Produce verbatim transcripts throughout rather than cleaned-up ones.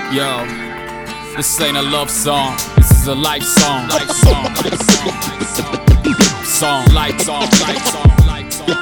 Yo, this ain't a love song, this is a life song. Life song, life song, life song. Song, life song, life song, life song.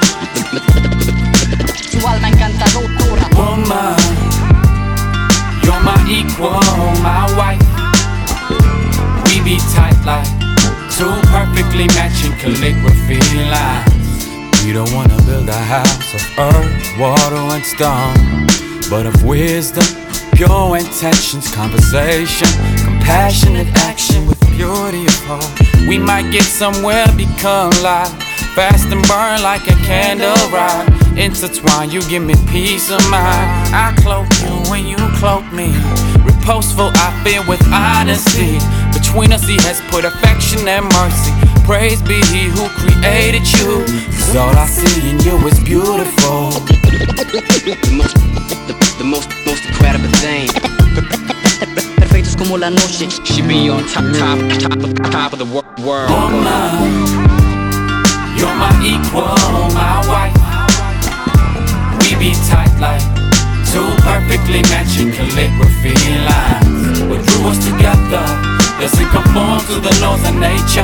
Su alma encantadora. Woman, you're my equal, my wife. We be tight like two perfectly matching calligraphy lines. We don't wanna build a house of earth, water and stone, but of wisdom, pure intentions, conversation, compassionate action with purity of heart. We might get somewhere, become live, fast and burn like a candle ride. Intertwine, you give me peace of mind. I cloak you when you cloak me. Reposeful, I feel with honesty. Between us, he has put affection and mercy. Praise be he who created you, 'cause all I see in you is beautiful. The most, the, the most, most incredible thing. Perfectos como la noche. She be on top, top, top, of, top of the wor world. Woman, you're my equal, my wife. We be tight like two perfectly matching calligraphy lines. What drew us together doesn't conform to the laws of nature.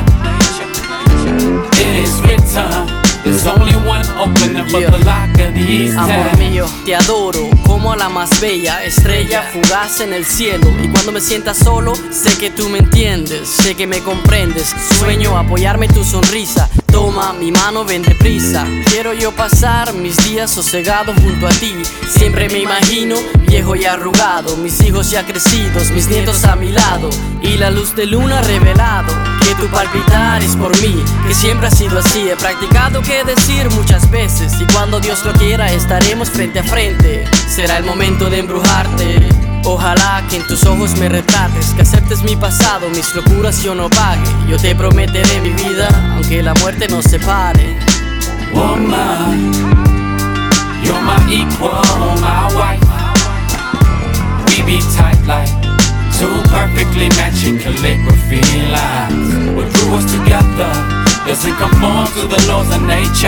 It is written, there's only one opening for the lock of these Amor times. mío, te adoro como a la más bella estrella fugaz en el cielo. Y cuando me sienta solo, sé que tú me entiendes, sé que me comprendes. Sueño apoyarme en tu sonrisa. Toma mi mano, ven deprisa. Quiero yo pasar mis días sosegado junto a ti. Siempre me imagino viejo y arrugado, mis hijos ya crecidos, mis nietos a mi lado, y la luz de luna revelado que tu palpitar es por mí, que siempre ha sido así. He practicado qué decir muchas veces, y cuando Dios lo quiera estaremos frente a frente. Será el momento de embrujarte. Ojalá que en tus ojos me retrates, que aceptes mi pasado, mis locuras yo no pague. Yo te prometeré mi vida, aunque la muerte nos separe. Woman, you're my equal, my wife. We be tight like two perfectly matching calligraphy lines. What drew us together doesn't conform to the laws of nature.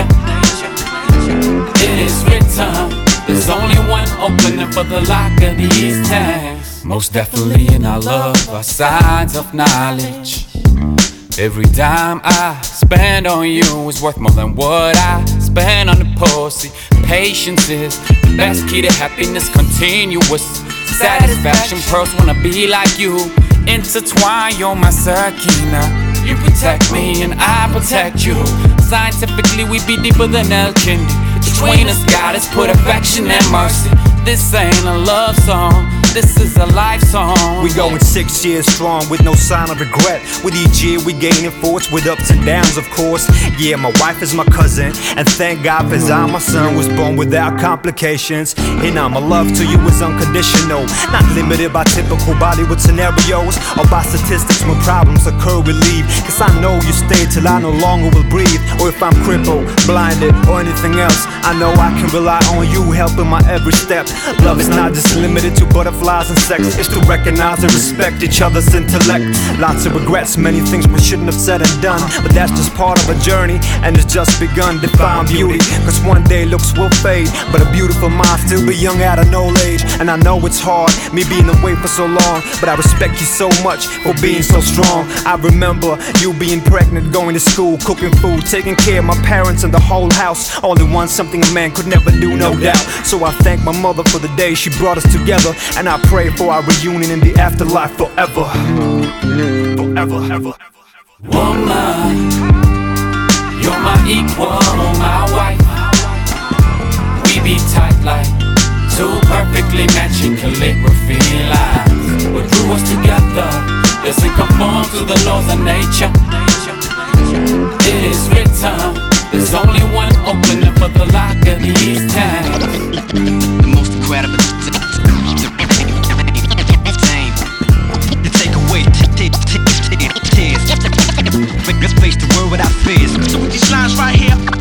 It is written, there's only one opening for the lock of these times. Most definitely in our love are signs of knowledge. Every dime I spend on you is worth more than what I spend on the pussy. Patience is the best key to happiness, continuous satisfaction. Pearls wanna be like you. Intertwine, you're my Sakina. You protect me and I protect you. Scientifically we be deeper than El Kindi. Between us God has put affection and mercy. This ain't a love song, this is a life song. We going six years strong with no sign of regret. With each year we gaining force with ups and downs, of course. Yeah, my wife is my cousin, and thank God for Zion, my son was born without complications. And now my love to you is unconditional, not limited by typical Bollywood scenarios or by statistics when problems occur we leave. Cause I know you stay till I no longer will breathe, or if I'm crippled, blinded, or anything else, I know I can rely on you helping my every step. Love is not just limited to butterflies and sex, it's to recognize and respect each other's intellect. Lots of regrets, many things we shouldn't have said and done, but that's just part of a journey, and it's just begun. Define beauty, cause one day looks will fade, but a beautiful mind still be young at an old age. And I know it's hard, me being away for so long, but I respect you so much for being so strong. I remember you being pregnant, going to school, cooking food, taking care of my parents and the whole house. All in one, something a man could never do, no doubt. So I thank my mother for the day she brought us together, and I pray for our reunion in the afterlife forever. Forever, ever. Woman, you're my equal, my wife. We be tight like two perfectly matching calligraphy lines. What drew us together doesn't conform to the laws of nature. It is written, there's only one opening for the lock of these times. The most incredible thing. You take away tears. Let's face the world without fears. These lines right here.